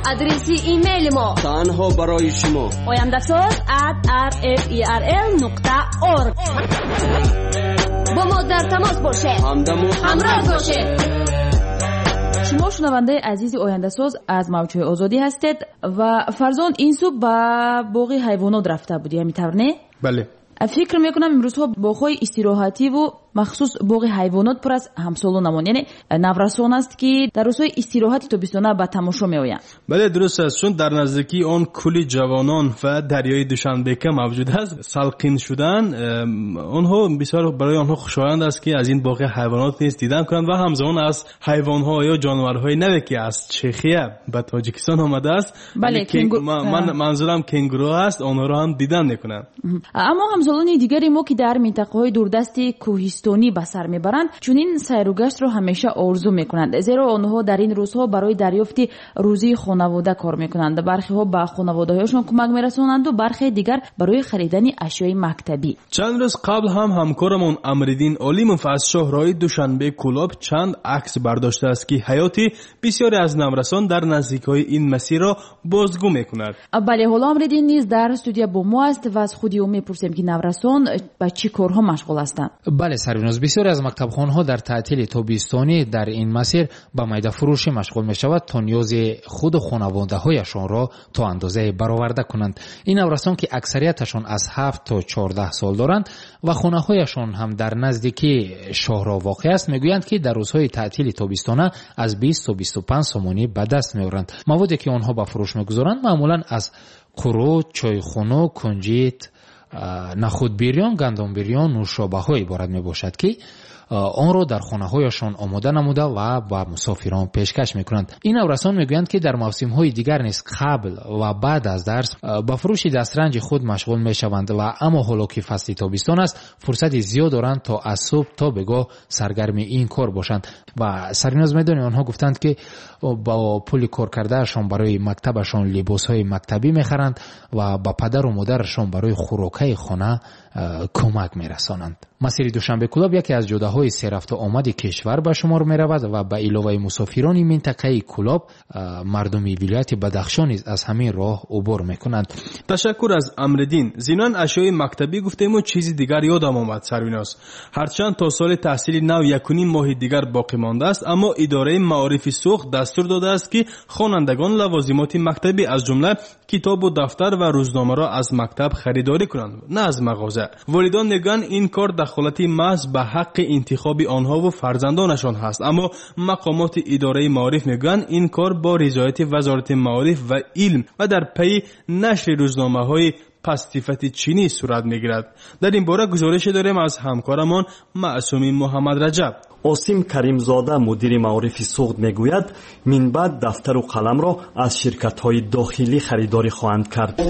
آدرس ایمیل ما تنها برای شما oyandasaz@rferl.org. با ما در تماس باشه، همراه باشه. شما شنونده عزیز آینده‌ساز از موجهای آزادی هستید و فرزان این صبح با باغ حیوانات رفته بودی، همینطور نه؟ بله. فکر میکنم امروزها باغ‌های استراحتی و مخصوص باغ حیوانات پر از همسالانمان، یعنی نورسان است که در روزهای استراحت تابستانه به تماشا میآیند. بله درست است، چون در نزدیکی آن کولی جوانان و دریای دوشنبه که موجود است سالقین شدن، آنها بسیار برای آنها خوشایند است که از این باغ حیوانات نیز دیدن کنند و همزمان از حیوان‌ها یا جانورهای نوی که از چخیه به تاجیکستان آمده است. بله من منظورم کنگورو است، آنها را هم دیدن میکنند. اما همزمان دیگری ما که در منطقه‌های دوردست کوهستانی به سر میبرند چنین سیر و گشت را همیشه آرزو میکنند، زیرا آنها در این روزها برای دریافت روزی خانواده کار میکنند. برخی ها به خانواده‌هایشان کمک میرسانند و برخی دیگر برای خریدن اشیاء مکتبی. چند روز قبل هم همکارمون امرالدین علیموف از شهرهای دوشنبه کلاب چند عکس برداشته است که حیاتی بسیاری از نورسان در نزدیک‌های این مسیر را بازگو میکند. بله، حالا امرالدین نیز در استودیو با ما است و از خود او میپرسیم که نورسان با چی کارها مشغول هستند. بله سریناز، بسیاری از مکتبخانه‌ها در تعطیل تابستانی در این مسیر با میده فروشی مشغول می‌شود تا نیاز خود و خانواده‌هایشان را تا اندازه برآورده کنند. این نورسان که اکثریتشان از 7 تا 14 سال دارند و خانه‌هایشان هم در نزدیکی شهرها واقع است، میگویند که در روزهای تعطیل تابستانه از 20 تا 25 سومانی به دست می‌آورند. موادی که آنها به فروش می‌گذارند معمولاً از قرو، چایخانه، کنجیت، نخود بریان، گندم بریان، نوشابه ها عبارت می باشد که آن را در خانه هایشان آماده نموده و با مسافران پیشکش میکنند. این نورسان میگویند که در موسم های دیگر نیز قبل و بعد از درس با فروش دسترنج خود مشغول میشوند و اما حالا که فصل تابستان است فرصت زیاد دارند تا از صبح تا بگاه سرگرم این کار باشند. و سریناز میدانی آنها گفتند که با پول کار کردهشان برای مکتبشان لباس های مکتبی میخرند و با پدر و مادرشان برای خوراکای خانه کمک میرسانند. مسیر دوشنبه کلاب یکی از جاده‌های سه رفت و آمد کشور به شمار می‌رود و به علاوه مسافران منطقه کلاب مردمی ولایت بدخشان از همین راه عبور می‌کنند. تشکر از امرالدین. زینان اشیاء مکتبی گفتیم و چیزی دیگر یادم آمد سرویناس. هرچند تا سال تحصیل نو 1.5 ماه دیگر باقی مانده است، اما اداره معارف سوخت دستور داده است که خوانندگان لوازمات مکتبی از جمله کتاب و دفتر و روزنامه را از مکتب خریداری کنند، نه از مغازه. والدان میگن این کار دخالتی محض به حق انتخاب آنها و فرزندانشان هست، اما مقامات اداره معارف میگن این کار با رضایت وزارت معارف و علم و در پی نشر روزنامه‌های پستیفت چینی صورت میگیرد. در این باره گزارش داریم از همکارمان معصومی محمد رجب. عاصم کریمزاده مدیر معارف سوخت میگوید من بعد دفتر و قلم را از شرکت‌های داخلی خریداری خواهند کرد.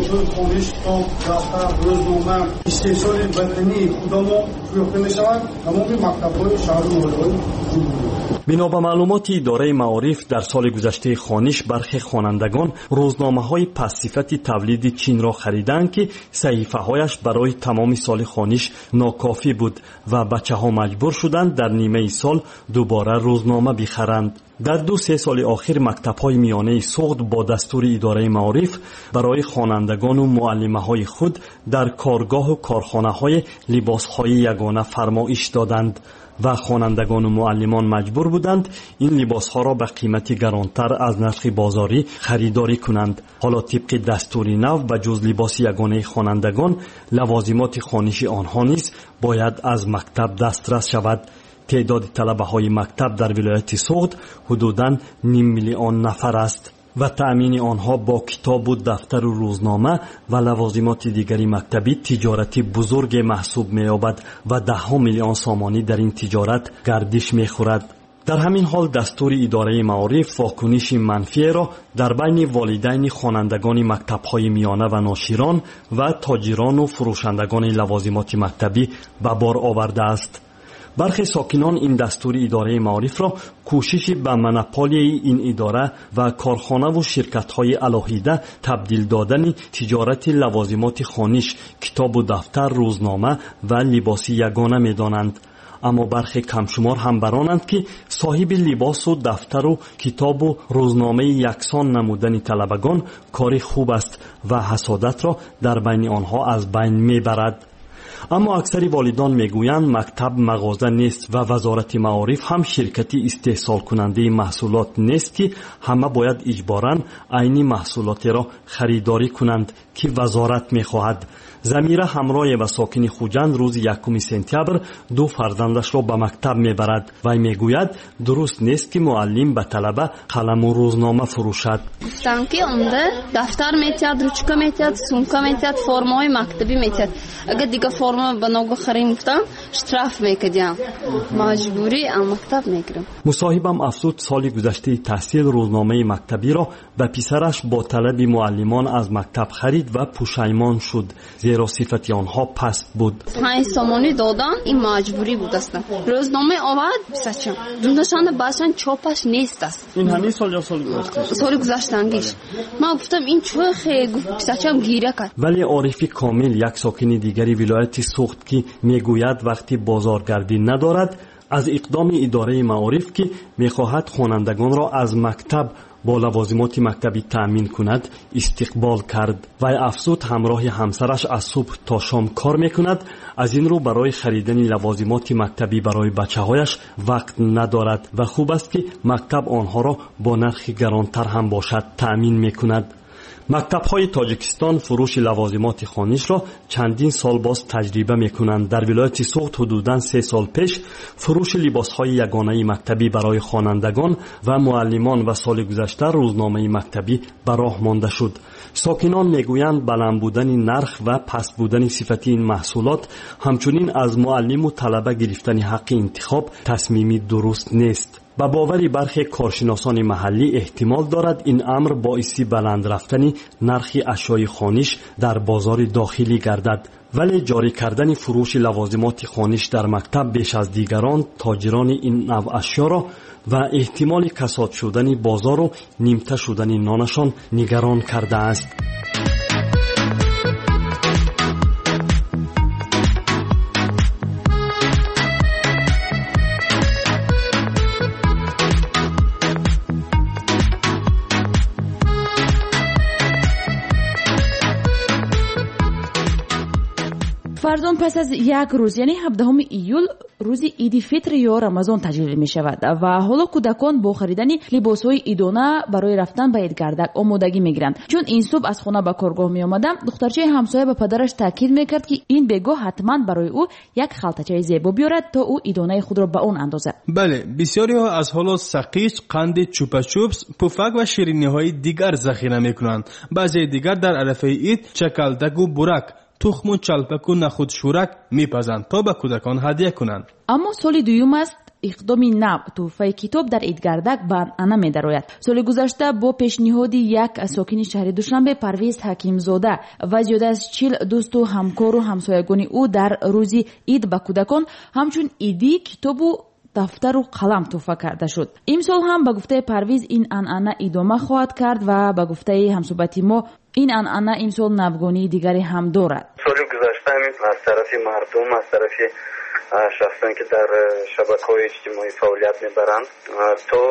بنا به معلومات اداره معارف در سال گذشته خوانش برخی خوانندگان روزنامه‌های پس‌صفت تولید چین را خریدند که صحیفه‌هایش برای تمام سال خوانش ناکافی بود و بچه‌ها مجبور شدند در نیمه سال دوباره روزنامه بخرند. در 2-3 سال آخر مکتب‌های میانه سوخت با دستور اداره معارف برای خوانندگان و معلمه‌های خود در کارگاه و کارخانه‌های لباس‌های یگانه فرمایش دادند و خوانندگان و معلمان مجبور بودند این لباس‌ها را به قیمت گرانتر از نرخ بازاری خریداری کنند. حالا طبق دستور نو به جز لباس یگانه خوانندگان لوازمات خوانشی آنها نیز باید از مکتب دسترس شود. تعداد طلبه‌های مکتب در ولایت سوخت حدوداً 500,000 نفر است و تأمین آنها با کتاب و دفتر و روزنامه و لوازمات دیگری مکتبی تجارتی بزرگ محسوب می‌یابد و 10 میلیون سامانی در این تجارت گردش می‌خورد. در همین حال دستور اداره معارف واکنش منفی را در بین والدین خوانندگان مکتب‌های میانه و ناشران و تاجران و فروشندگان لوازمات مکتبی به بار آورده است. برخی ساکنان این دستور اداره معارف را کوشش به منپالی این اداره و کارخانه و شرکت‌های علاهیده تبدیل دادن تجارت لوازمات خوانش، کتاب و دفتر، روزنامه و لباس یگانه می‌دانند. аммо бархе камшумор ҳам баронанд ки соҳиби либосу дафтару китобу рӯзномаи яксон намудани талабагон кори хуб аст ва ҳасодатро дар байни онҳо аз байн мебарад. аммо аксари волидон мегӯянд мактаб мағоза нест ва вазорати маориф ҳам ширкати истеҳсолкунандаи маҳсулот нест ки ҳама бояд иҷборан айни маҳсулотеро харидорӣ кунанд ки вазорат мехоҳад. замира ҳамроҳе ва сокини хуҷанд рӯзи 1 сентябр 2 фарзандашро ба мактаб мебарад. вай мегӯяд дуруст нест ки муаллим ба талаба қаламу рӯзнома фурӯшад. гуфтам ки онда дафтар метиҳад, ручка метиҳад, сумка метиҳад, формаҳои мактабӣ метиҳад. агар дигар форма ба ногохарин гуфтам штраф мекардем. маҷбурӣ аз мактаб мегирам. мусоҳибам афзуд соли гузаштаи таҳсил рӯзномаи мактабиро ба писараш бо талаби муаллимон аз мактаб харид ва пушаймон шуд, зеро сифати онҳо паст буд. 5 сомонӣ додан ин маҷбурӣ буд аст. рӯзнома овард писачам дунашанда башан чопаш нест аст. ин ҳамин сол ё соли гузашта? соли гузаштангиш. ман гуфтам ин чӯ хел писачам гиря кард. вале орифи комил як сокини дигари вилояти суғд ки мегӯяд вақти бозоргардӣ надорад, аз иқдоми идораи маориф ки мехоҳад хонандагонро аз мактаб бо лавозимоти мактабӣ таъмин кунад истиқбол кард. вай афзуд ҳамроҳи ҳамсараш аз субҳ то шом кор мекунад, аз ин рӯ барои харидани лавозимоти мактабӣ барои бачаҳояш вақт надорад ва хуб аст ки мактаб онҳоро бо нархи гаронтар ҳам бошад таъмин мекунад. мактабҳои тоҷикистон фурӯши лавозимоти хонишро чандин сол боз таҷриба мекунанд. дар вилояти суғд ҳудудан 3 сол пеш фурӯши либосҳои ягонаи мактабӣ барои хонандагон ва муаллимон ва соли гузашта рӯзномаи мактабӣ ба роҳ монда шуд. сокинон мегӯянд баланд будани нарх ва паст будани сифати ин маҳсулот ҳамчунин аз муаллиму талаба гирифтани ҳаққи интихоб тасмими дуруст нест. ба бовари бархе коршиносони маҳаллӣ эҳтимол дорад ин амр боиси баланд рафтани нархи ашёи хониш дар бозори дохилӣ гардад. вале ҷорӣ кардани фурӯши лавозимоти хониш дар мактаб беш аз дигарон тоҷирони ин нав ашёро ва эҳтимоли касод шудани бозору нимта шудани нонашон нигарон кардааст. фардон пас аз як рӯз яъне 17 июл рӯзи иди фитр ё рамазон таҷлил мешавад ва ҳоло кӯдакон бо харидани либосҳои идона барои рафтан ба идгардак омодагӣ мегиранд. чун ин субҳ аз хона ба коргоҳ меомадам, духтарчаи ҳамсоя ба падараш таъкид мекард ки ин бегоҳ ҳатман барои ӯ як халтачаи зебо биёрад то ӯ идонаи худро ба он андозад. бале, бисёриҳо аз ҳоло сақич, қанди чупачупс, пуфак ва шириниҳои дигар захира мекунанд. баъзеи дигар дар арафаи ид чакалдагу бурак, тухму чалпаку нахудшӯрак мепазанд то ба кӯдакон ҳадия кунанд. аммо соли дуюм аст иқдоми нав тӯҳфаи китоб дар идгардак ба анъана медарояд. соли гузашта бо пешниҳоди як сокини шаҳри душанбе Парвиз Ҳакимзода ва зиёда аз 40 дӯсту ҳамкору ҳамсоягони ӯ дар рӯзи ид ба кӯдакон ҳамчун идӣ китобу дафтару қалам тӯҳфа карда шуд. имсол ҳам ба гуфтаи Парвиз ин анъана идома хоҳад кард ва ба гуфтаи ҳамсӯҳбати мо ин анъана имсол навгонии дигаре ҳам дорад. соли гузашта аз тарафи мардум, аз тарафи шахсоне ки дар шабакаҳои иҷтимоӣ фаъолият мебаранд то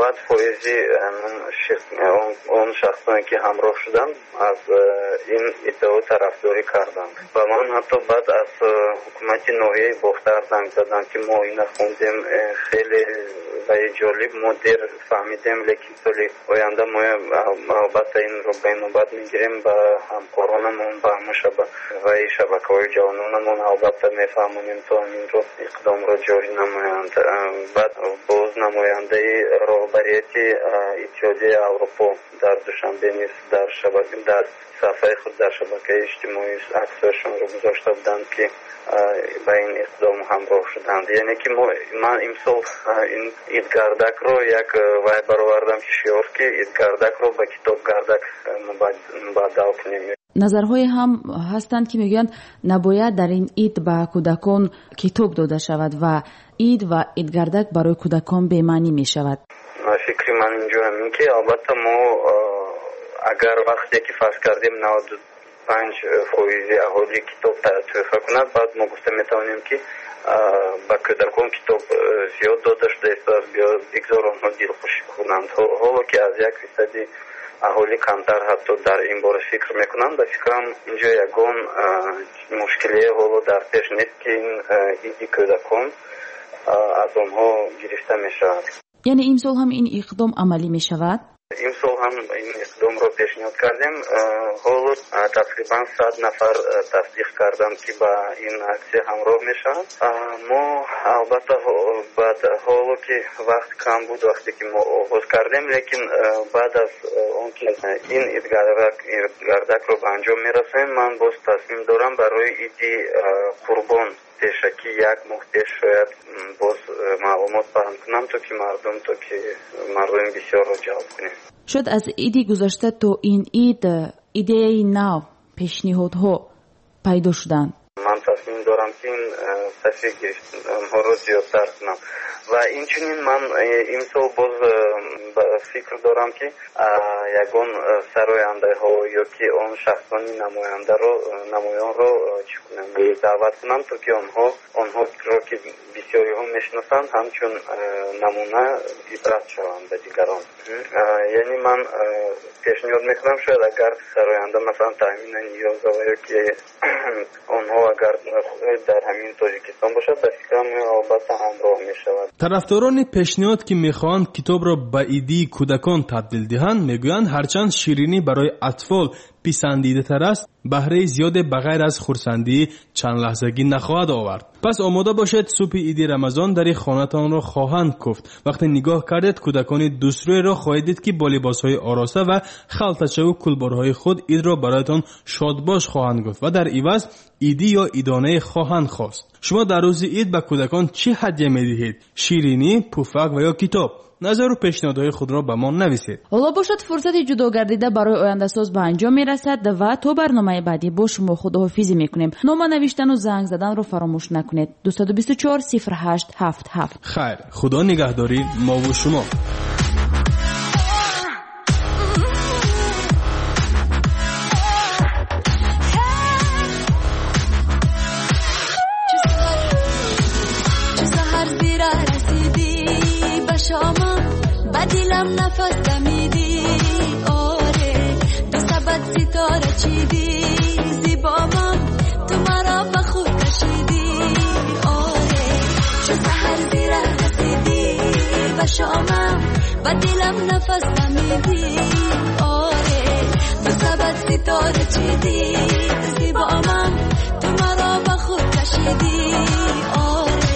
90% он шахсоне ки ҳамроҳ шуданд аз ин иддао тарафдорӣ карданд ва ман ҳатто баъд аз ҳукумати ноҳияи бохтар занг задам ки мо ина хундем, хеле ва ҷолиб мо дер фаҳмидем, лекин соли оянда мо албатта инро ба инобат мегирем ба ҳамкоронамон ба ҳамаи шабакаҳои ҷавононамон албатта мефаҳмонем то аминро иқдомро ҷорӣ намоянд. баъд боз намояндаи роҳбарияти иттиҳодияи аврупо дар душанбе низ дар сафҳаи худ дар шабакаи иҷтимоӣ аксҳояшонро гузошта буданд ки ба ин иқдом ҳамроҳ шуданд. яъне ки ман имсол ин идгардакро як вай баровардам ки шиёр ки идгардакро ба китобгардак мубаддал кунем. назарҳое ҳам ҳастанд ки мегӯянд набояд дар ин ид ба кӯдакон китоб дода шавад ва ид ва идгардак барои кӯдакон бемаънӣ мешавад. фикри ман инҷо ҳамин ки албатта мо агар вақте ки фарз кардем 95% аҳолӣ китоб тӯҳфа кунад, баъд мо гуфта метавонем ки ба кӯдакон китоб зиёд дода шуда истааст бигзор онҳо дилхушӣ кунанд. ҳоло ки аз 1% аҳоли камтар ҳатто дар ин бора фикр мекунанд, ба фикрам инҷо ягон мушкилие ҳоло дар пеш нест ки ин иди кӯдакон аз онҳо гирифта мешавад. яъне имсол ҳам ин иқдом амалӣ мешавад? имсол ҳам ин иқдомро пешниҳод кардем. ҳоло тақрибан 100 нафар тасдиқ карданд ки ба ин аксия ҳамроҳ мешаванд. мо албатта баъд ҳоло ки вақт кам буд вақте ки мо оғоз кардем, лекин баъд аз он ки ин идгардакро ба анҷом мерасонем, ман боз тасмим дорам барои иди қурбон пешакӣ 1 моҳ пеш шояд боз маълумот паҳн кунам, то ки мардуми бисёрро ҷалб кунем. шояд аз иди гузашта то ин ид идеяи нав, пешниҳодҳо пайдо шуданд. ман тасмим дорам ки ин сафи онҳоро зиёдтар кунам ва инчунин ман имсол боз фикр дорам ки ягон сарояндаҳо ё ки он шахсони намоёнро чӣ кунам даъват кунам, то ки онҳоро ки бисёриҳо мешиносанд ҳамчун намуна ибрат шаванд ба дигарон. яъне ман пешниҳод мекунам, шояд агар сароянда масалан таъминан ниёзова ё ки онҳо агар дар ҳамин тоҷикистон бошад, ба фикрам албатта ҳамроҳ мешавад. тарафдорони пешниҳод ки мехоҳанд китобро ба идии кӯдакон табдил диҳанд, мегӯянд ҳарчанд ширинӣ барои атфол писандидатар аст, баҳраи зиёде ба ғайр аз хурсандӣ чандлаҳзагӣ нахоҳад овард. пас омода бошед, субҳи иди рамазон дари хонатонро хоҳанд куфт. вақте нигоҳ кардед, кӯдакони дустрӯеро хоҳед дид ки бо либосҳои ороста ва халтачаву кулборҳои худ идро бароятон шодбош хоҳанд гуфт ва дар иваз иди ё идонае хоҳанд хост. шумо дар рӯзи ид ба кӯдакон чӣ ҳадия медиҳед? ширинӣ, пуфак ва ё китоб? назару пешниҳодҳои худро ба мо нависед. ҳоло бошад фурсати ҷудогардида барои ояндасоз ба анҷом мерасад ва то барномаи баъдӣ бо шумо худоҳофизӣ мекунем. нома навиштану занг заданро фаромӯш накунед. 224 08 77. хайр, худо нигаҳдори мову шумо. بدیلم نفس دمیدی آره دو سبت ستاره چیدی زیبامم تو مرا به خود کشیدی آره چو سحر زیره رسیدی و شامم بدیلم نفس دمیدی آره دو سبت ستاره چیدی زیبامم تو مرا به خود کشیدی آره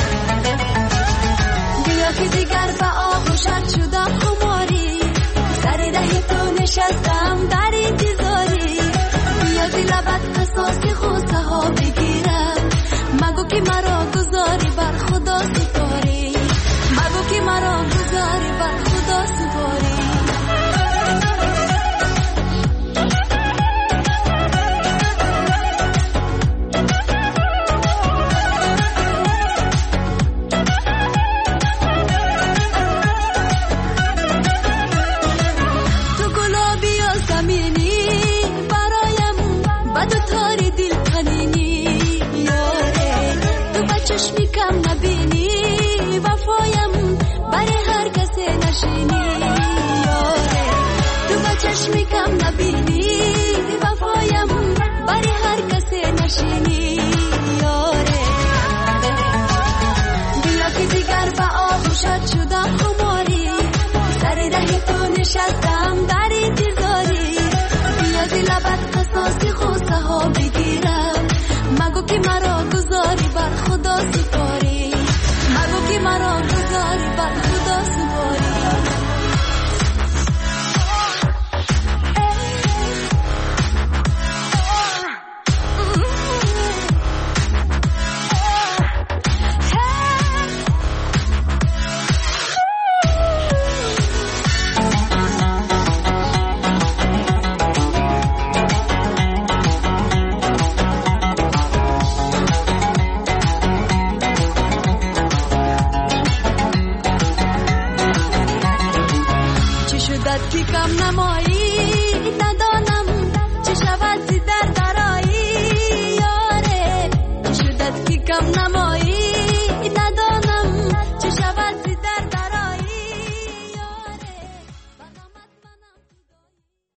بیا که دیگر به آغوشت شدم خماری سر ره تو نشستم در انتظاری بیا زی لبت قصاص غصه ها بگیرم مگو که مرا گذاری بر خدا سپاری مگو که مرا گذاری بر خدا سپاری چشمی کم نبینی وفایم برای هر کسی نشینی یاره تو با چشمی کم نبینی وفایم برای هر کسی نشینی یاره بیا که دیگر با آغوشت شدم خماری سر ره تو نشستم